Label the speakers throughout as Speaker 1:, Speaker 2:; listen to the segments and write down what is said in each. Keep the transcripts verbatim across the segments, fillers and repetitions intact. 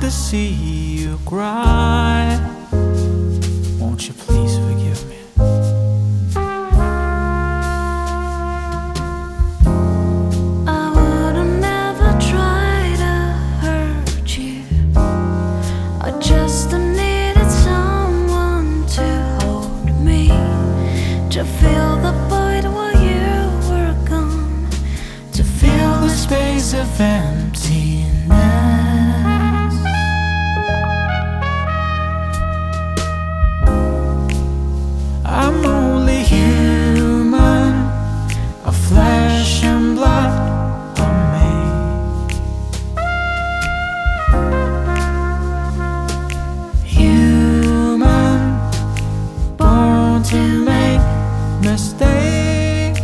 Speaker 1: to see you cry. Won't you please forgive me?
Speaker 2: I would've never tried to hurt you. I just needed someone to hold me, to fill the void while you were gone, to fill the space of emptiness. I'm only human, a flesh and blood of me. Human, born to make mistakes.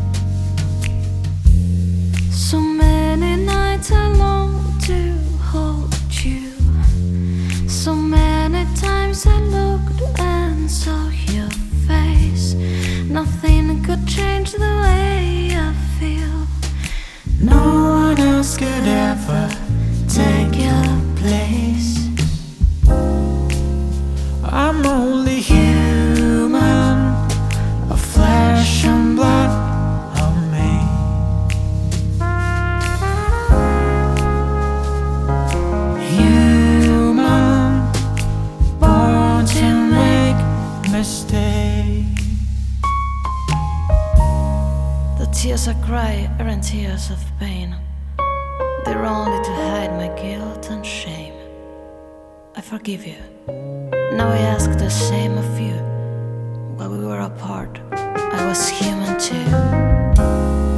Speaker 2: So many nights I long to hold you. So many times I looked and saw your face. Nothing could change the way I feel.
Speaker 1: No one else could ever take your place. I'm only human, a flesh and blood of me. Human, born to make mistakes.
Speaker 2: The tears I cry aren't tears of pain. They're only to hide my guilt and shame. I forgive you. Now I ask the same of you. While we were apart, I was human too.